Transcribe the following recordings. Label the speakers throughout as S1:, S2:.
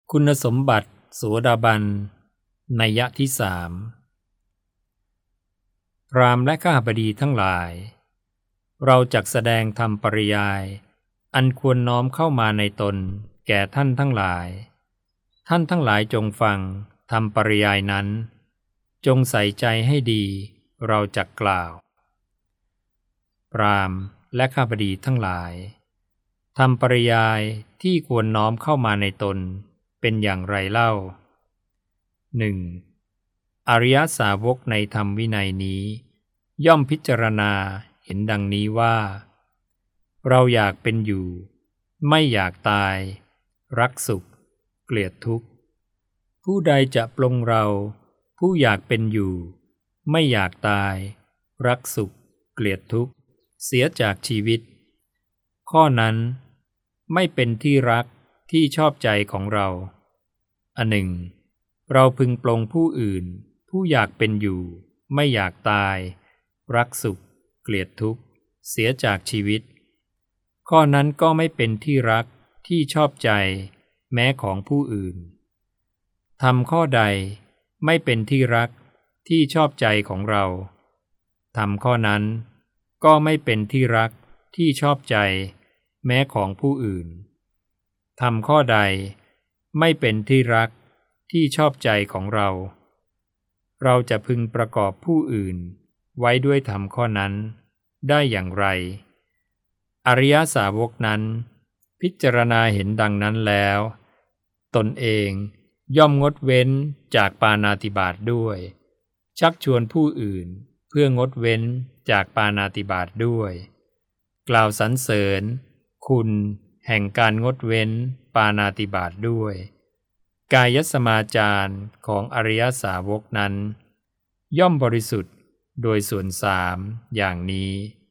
S1: คุณสมบัติโสดาบันนัยยะที่สามพราหมณ์และข้าบดีทั้งหลายเราจักแสดงธรรมปริยายอันควรน้อมเข้ามาในตนแก่ท่านทั้งหลายท่านทั้งหลายจงฟังธรรมปริยายนั้นจงใส่ใจให้ดีเราจักกล่าวพราหมณ์และข้าบดีทั้งหลายธรรมปริยายที่ควรน้อมเข้ามาในตนเป็นอย่างไรเล่า 1. อริยสาวกในธรรมวินัยนี้ย่อมพิจารณาเห็นดังนี้ว่าเราอยากเป็นอยู่ไม่อยากตายรักสุขเกลียดทุกข์ผู้ใดจะปลงเราผู้อยากเป็นอยู่ไม่อยากตายรักสุขเกลียดทุกข์เสียจากชีวิตข้อนั้นไม่เป็นที่รักที่ชอบใจของเราอันหนึ่งเราพึงปลงผู้อื่นผู้อยากเป็นอยู่ไม่อยากตายรักสุขเกลียดทุกข์เสียจากชีวิตข้อนั้นก็ไม่เป็นที่รักที่ชอบใจแม้ของผู้อื่นทำข้อใดไม่เป็นที่รักที่ชอบใจของเราทำข้อนั้นก็ไม่เป็นที่รักที่ชอบใจแม้ของผู้อื่นทำข้อใดไม่เป็นที่รักที่ชอบใจของเราเราจะพึงประกอบผู้อื่นไว้ด้วยธรรมข้อนั้นได้อย่างไรอริยสาวกนั้นพิจารณาเห็นดังนั้นแล้วตนเองย่อมงดเว้นจากปาณาติบาตด้วยชักชวนผู้อื่นเพื่องดเว้นจากปาณาติบาตด้วยกล่าวสรรเสริญคุณแห่งการงดเว้นปาณาติบาตด้วยกายสมาจารของอริยสาวกนั้นย่อมบริสุทธิ์โดยส่วนสามอย่างนี้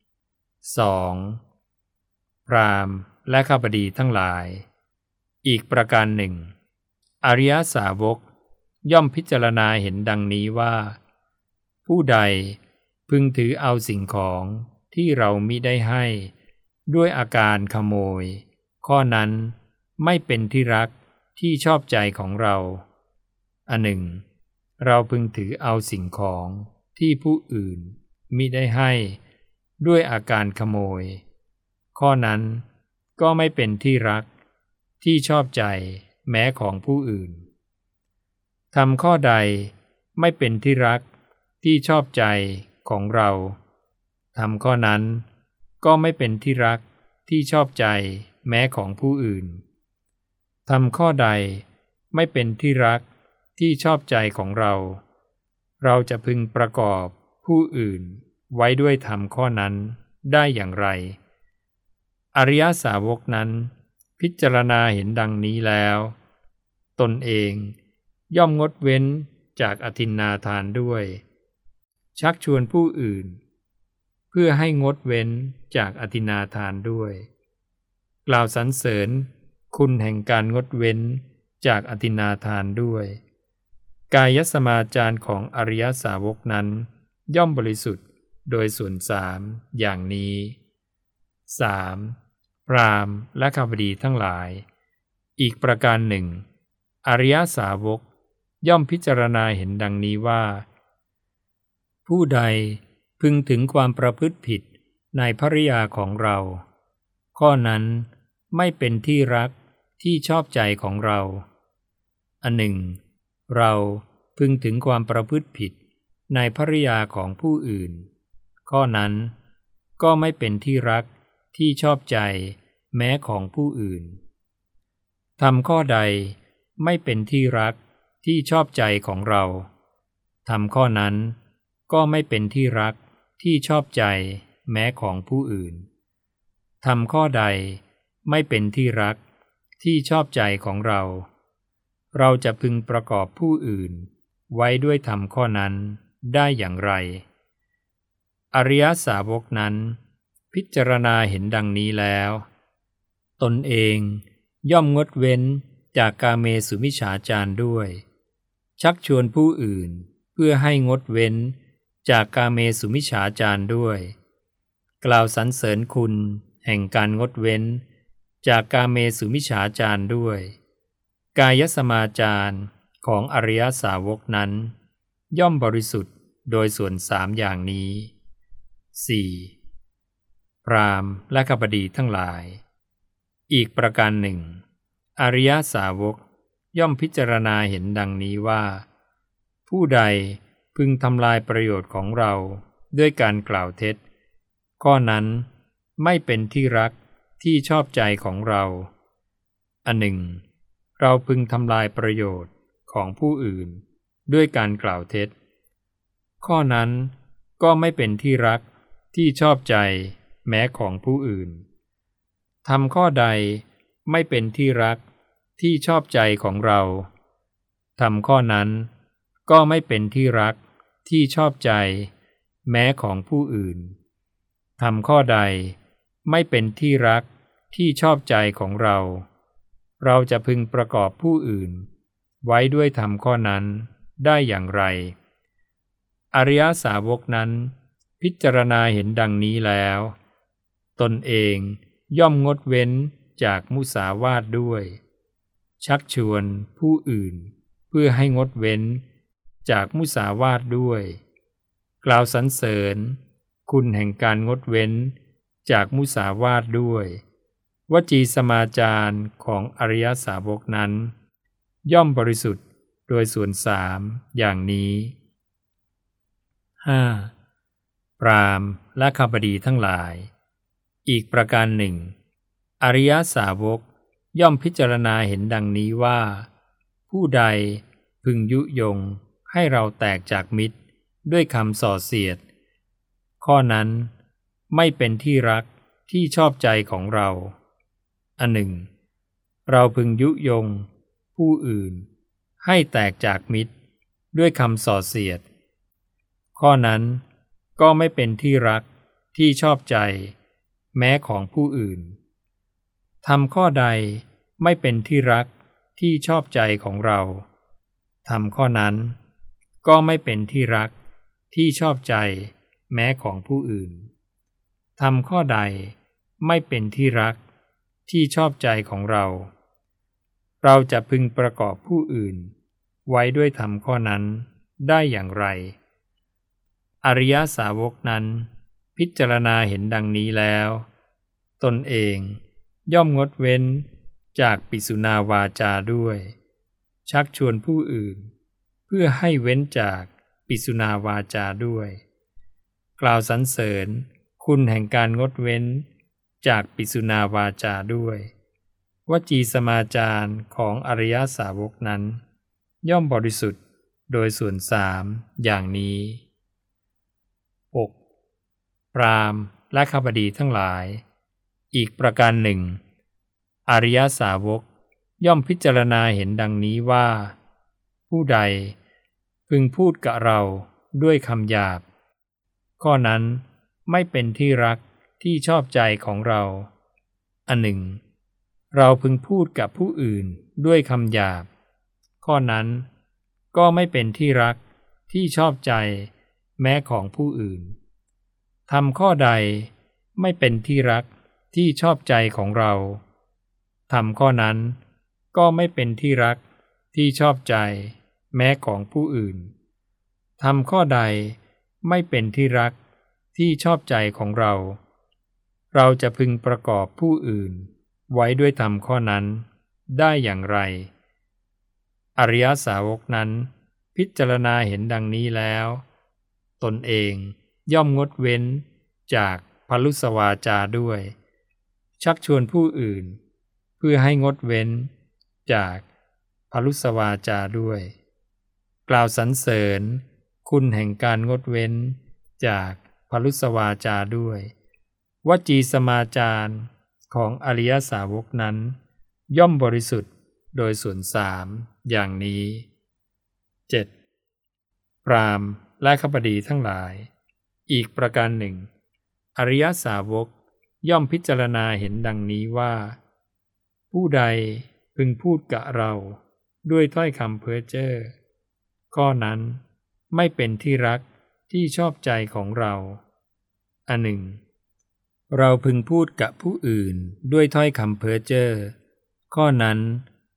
S1: 2. พราหมณ์และข้าบดีทั้งหลายอีกประการหนึ่งอริยสาวกย่อมพิจารณาเห็นดังนี้ว่าผู้ใดพึงถือเอาสิ่งของที่เรามิได้ให้ด้วยอาการขโมยข้อนั้นไม่เป็นที่รักที่ชอบใจของเราอันหนึ่งเราพึงถือเอาสิ่งของที่ผู้อื่นมิได้ให้ด้วยอาการขโมยข้อนั้นก็ไม่เป็นที่รักที่ชอบใจแม้ของผู้อื่นทำข้อใดไม่เป็นที่รักที่ชอบใจของเราทำข้อนั้นก็ไม่เป็นที่รักที่ชอบใจแม้ของผู้อื่นทำข้อใดไม่เป็นที่รักที่ชอบใจของเราเราจะพึงประกอบผู้อื่นไว้ด้วยธรรมข้อนั้นได้อย่างไรอริยสาวกนั้นพิจารณาเห็นดังนี้แล้วตนเองย่อมงดเว้นจากอทินนาทานด้วยชักชวนผู้อื่นเพื่อให้งดเว้นจากอทินนาทานด้วยกล่าวสรรเสริญคุณแห่งการงดเว้นจากอทินนาทานด้วยกายสมาจารของอริยสาวกนั้นย่อมบริสุทธิ์โดยส่วนสามอย่างนี้ 3. พราหมณ์และข้าบดีทั้งหลายอีกประการหนึ่งอริยสาวกย่อมพิจารณาเห็นดังนี้ว่าผู้ใดพึงถึงความประพฤติผิดในภริยาของเราข้อนั้นไม่เป็นที่รักที่ชอบใจของเราอันหนึ่งเราพึงถึงความประพฤติผิดในภริยาของผู้อื่นข้อนั้นก็ไม่เป็นที่รักที่ชอบใจแม้ของผู้อื่นทำข้อใดไม่เป็นที่รักที่ชอบใจของเราทำข้อนั้นก็ไม่เป็นที่รักที่ชอบใจแม้ของผู้อื่นทำข้อใดไม่เป็นที่รักที่ชอบใจของเราเราจะพึงประกอบผู้อื่นไว้ด้วยธรรมข้อนั้นได้อย่างไรอริยสาวกนั้นพิจารณาเห็นดังนี้แล้วตนเองย่อมงดเว้นจากกาเมสุมิจฉาจารด้วยชักชวนผู้อื่นเพื่อให้งดเว้นจากกาเมสุมิจฉาจารด้วยกล่าวสรรเสริญคุณแห่งการงดเว้นจากกาเมสุมิจฉาจารด้วยกายสมาจารของอริยสาวกนั้นย่อมบริสุทธิ์โดยส่วนสามอย่างนี้ 4. พราหมณ์และคบดีทั้งหลายอีกประการหนึ่งอริยสาวกย่อมพิจารณาเห็นดังนี้ว่าผู้ใดพึงทำลายประโยชน์ของเราด้วยการกล่าวเท็จข้อนั้นไม่เป็นที่รักที่ชอบใจของเราอันหนึ่งเราพึงทำลายประโยชน์ของผู้อื่นด้วยการกล่าวเท็จข้อนั้นก็ไม่เป็นที่รักที่ชอบใจแม้ของผู้อื่นทำข้อใดไม่เป็นที่รักที่ชอบใจของเราทำข้อนั้นก็ไม่เป็นที่รักที่ชอบใจแม้ของผู้อื่นทำข้อใดไม่เป็นที่รักที่ชอบใจของเราเราจะพึงประกอบผู้อื่นไว้ด้วยธรรมข้อนั้นได้อย่างไรอริยสาวกนั้นพิจารณาเห็นดังนี้แล้วตนเองย่อมงดเว้นจากมุสาวาทด้วยชักชวนผู้อื่นเพื่อให้งดเว้นจากมุสาวาทด้วยกล่าวสรรเสริญคุณแห่งการงดเว้นจากมุสาวาทด้วยวจีสมาจารของอริยสาวกนั้นย่อมบริสุทธิ์โดยส่วนสามอย่างนี้ 5. พราหมณ์และคบดีทั้งหลายอีกประการหนึ่งอริยสาวกย่อมพิจารณาเห็นดังนี้ว่าผู้ใดพึงยุยงให้เราแตกจากมิตรด้วยคำส่อเสียดข้อนั้นไม่เป็นที่รักที่ชอบใจของเราอันหนึ่งเราพึงยุยงผู้อื่นให้แตกจากมิตรด้วยคำส่อเสียดข้อนั้นก็ไม่เป็นที่รักที่ชอบใจแม้ของผู้อื่นทำข้อใดไม่เป็นที่รักที่ชอบใจของเราทำข้อนั้นก็ไม่เป็นที่รักที่ชอบใจแม้ของผู้อื่นทำข้อใดไม่เป็นที่รักที่ชอบใจของเราเราจะพึงประกอบผู้อื่นไว้ด้วยธรรมข้อนั้นได้อย่างไรอริยสาวกนั้นพิจารณาเห็นดังนี้แล้วตนเองย่อมงดเว้นจากปิสุนาวาจาด้วยชักชวนผู้อื่นเพื่อให้เว้นจากปิสุนาวาจาด้วยกล่าวสรรเสริญคุณแห่งการงดเว้นจากปิสุนาวาจาด้วยวจีสมาจารของอริยสาวกนั้นย่อมบริสุทธิ์โดยส่วนสามอย่างนี้ 6. พราหมณ์และคบดีทั้งหลายอีกประการหนึ่งอริยสาวกย่อมพิจารณาเห็นดังนี้ว่าผู้ใดพึงพูดกับเราด้วยคำหยาบข้อนั้นไม่เป็นที่รักที่ชอบใจของเราอันหนึ่งเราพึงพูดกับผู้อื่นด้วยคำหยาบข้อนั้นก็ไม่เป็นที่รักที่ชอบใจแม้ของผู้อื่นทำข้อใดไม่เป็นที่รักที่ชอบใจของเราทำข้อนั้นก็ไม่เป็นที่รักที่ชอบใจแม้ของผู้อื่นทำข้อใดไม่เป็นที่รักที่ชอบใจของเราเราจะพึงประกอบผู้อื่นไว้ด้วยธรรมข้อนั้นได้อย่างไรอริยสาวกนั้นพิจารณาเห็นดังนี้แล้วตนเองย่อมงดเว้นจากพลุสวาจาด้วยชักชวนผู้อื่นเพื่อให้งดเว้นจากพลุสวาจาด้วยกล่าวสรรเสริญคุณแห่งการงดเว้นจากพลุสวาจาด้วยวจีสมาจารของอริยสาวกนั้นย่อมบริสุทธิ์โดยส่วนสามอย่างนี้ 7. พราหมณ์และคบดีทั้งหลายอีกประการหนึ่งอริยสาวกย่อมพิจารณาเห็นดังนี้ว่าผู้ใดพึงพูดกับเราด้วยถ้อยคำเพ้อเจ้อข้อนั้นไม่เป็นที่รักที่ชอบใจของเราอันหนึ่งเราพึงพูดกับผู้อื่นด้วยถ้อยคำเพ้อเจ้อข้อนั้น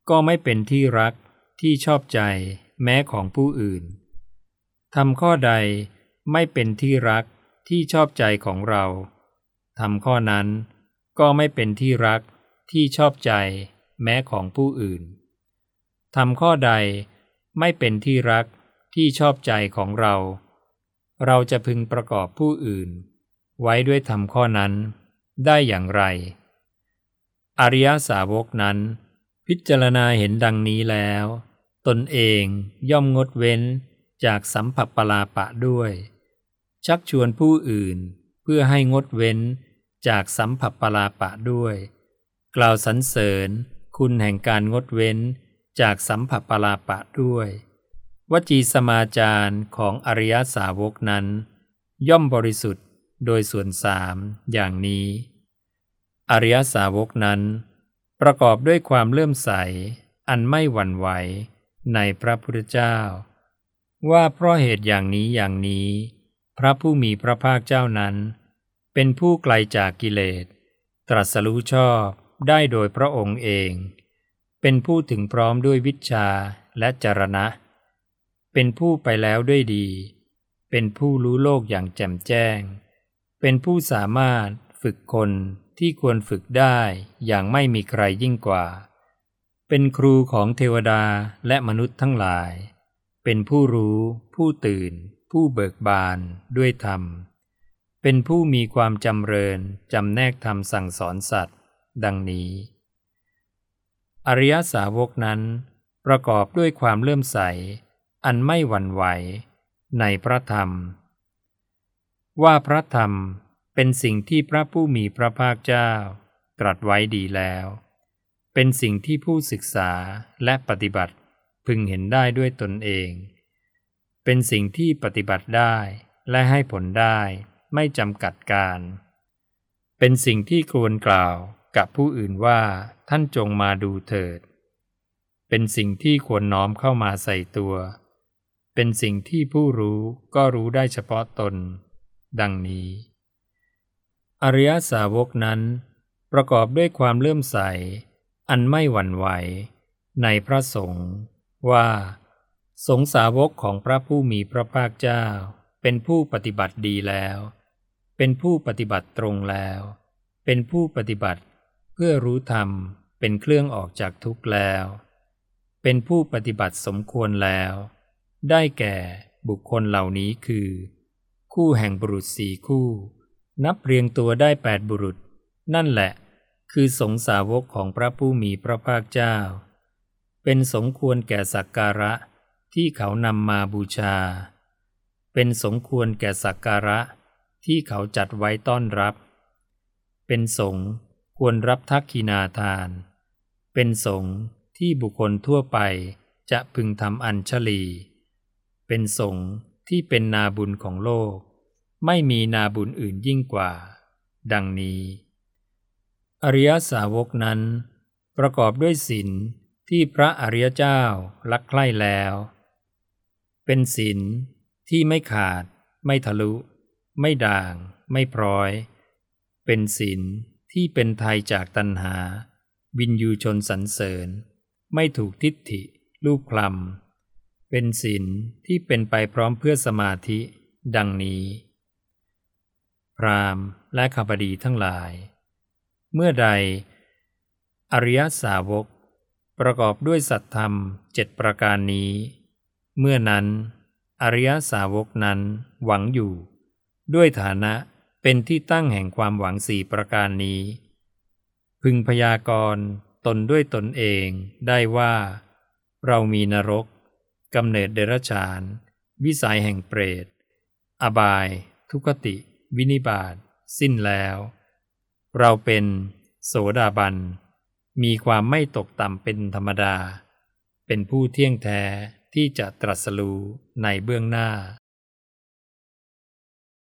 S1: ก็ไม่เป็นที่รักที่ชอบใจแม้ของผู้อื่นทำข้อใดไม่เป็นที่รักที่ชอบใจของเราทำข้อนั้นก็ไม่เป็นที่รักที่ชอบใจแม้ของผู้อื่นทำข้อใดไม่เป็นที่รักที่ชอบใจของเราเราจะพึงประกอบผู้อื่นไว้ด้วยธรรมข้อนั้นได้อย่างไรอริยสาวกนั้นพิจารณาเห็นดังนี้แล้วตนเองย่อมงดเว้นจากสัมผัสปลาปะด้วยชักชวนผู้อื่นเพื่อให้งดเว้นจากสัมผัสปลาปะด้วยกล่าวสรรเสริญคุณแห่งการงดเว้นจากสัมผัสปลาปะด้วยวจีสมาจารของอริยสาวกนั้นย่อมบริสุทธิ์โดยส่วนสามอย่างนี้อริยสาวกนั้นประกอบด้วยความเลื่อมใสอันไม่หวั่นไหวในพระพุทธเจ้าว่าเพราะเหตุอย่างนี้พระผู้มีพระภาคเจ้านั้นเป็นผู้ไกลจากกิเลสตรัสรู้ชอบได้โดยพระองค์เองเป็นผู้ถึงพร้อมด้วยวิชชาและจรณะเป็นผู้ไปแล้วด้วยดีเป็นผู้รู้โลกอย่างแจ่มแจ้งเป็นผู้สามารถฝึกคนที่ควรฝึกได้อย่างไม่มีใครยิ่งกว่าเป็นครูของเทวดาและมนุษย์ทั้งหลายเป็นผู้รู้ผู้ตื่นผู้เบิกบานด้วยธรรมเป็นผู้มีความจำเริญจำแนกธรรมสั่งสอนสัตว์ดังนี้อริยสาวกนั้นประกอบด้วยความเลื่อมใสอันไม่หวั่นไหวในพระธรรมว่าพระธรรมเป็นสิ่งที่พระผู้มีพระภาคเจ้าตรัสไว้ดีแล้วเป็นสิ่งที่ผู้ศึกษาและปฏิบัติพึงเห็นได้ด้วยตนเองเป็นสิ่งที่ปฏิบัติได้และให้ผลได้ไม่จำกัดการเป็นสิ่งที่ควรกล่าวกับผู้อื่นว่าท่านจงมาดูเถิดเป็นสิ่งที่ควรน้อมเข้ามาใส่ตัวเป็นสิ่งที่ผู้รู้ก็รู้ได้เฉพาะตนดังนี้อริยสาวกนั้นประกอบด้วยความเลื่อมใสอันไม่หวั่นไหวในพระสงฆ์ว่าสงฆ์สาวกของพระผู้มีพระภาคเจ้าเป็นผู้ปฏิบัติดีแล้วเป็นผู้ปฏิบัติตรงแล้วเป็นผู้ปฏิบัติเพื่อรู้ธรรมเป็นเครื่องออกจากทุกข์แล้วเป็นผู้ปฏิบัติสมควรแล้วได้แก่บุคคลเหล่านี้คือคู่แห่งบุรุษ4คู่นับเรียงตัวได้8บุรุษนั่นแหละคือสงฆ์สาวกของพระผู้มีพระภาคเจ้าเป็นสมควรแก่สักการะที่เขานำมาบูชาเป็นสมควรแก่สักการะที่เขาจัดไว้ต้อนรับเป็นสงฆ์ควรรับทักขินาทานเป็นสงฆ์ที่บุคคลทั่วไปจะพึงทำอัญชลีเป็นสงฆ์ที่เป็นนาบุญของโลกไม่มีนาบุญอื่นยิ่งกว่าดังนี้อริยสาวกนั้นประกอบด้วยศีลที่พระอริยเจ้ารักใคร่แล้วเป็นศีลที่ไม่ขาดไม่ทะลุไม่ด่างไม่พร้อยเป็นศีลที่เป็นไทยจากตัณหาวินยูชนสรรเสริญไม่ถูกทิฏฐิลูบคลำเป็นศีลที่เป็นไปพร้อมเพื่อสมาธิดังนี้พราหมณ์และข้าพดีทั้งหลายเมื่อใดอริยสาวกประกอบด้วยสัตธรรม7ประการนี้เมื่อนั้นอริยสาวกนั้นหวังอยู่ด้วยฐานะเป็นที่ตั้งแห่งความหวัง4ประการนี้พึงพยากรณ์ตนด้วยตนเองได้ว่าเรามีนรกกำเนิดเดรัจฉานวิสัยแห่งเปรตอบายทุกขติวินิบาตสิ้นแล้วเราเป็นโสดาบันมีความไม่ตกต่ำเป็นธรรมดาเป็นผู้เที่ยงแท้ที่จะตรัสรู้ในเบื้องหน้า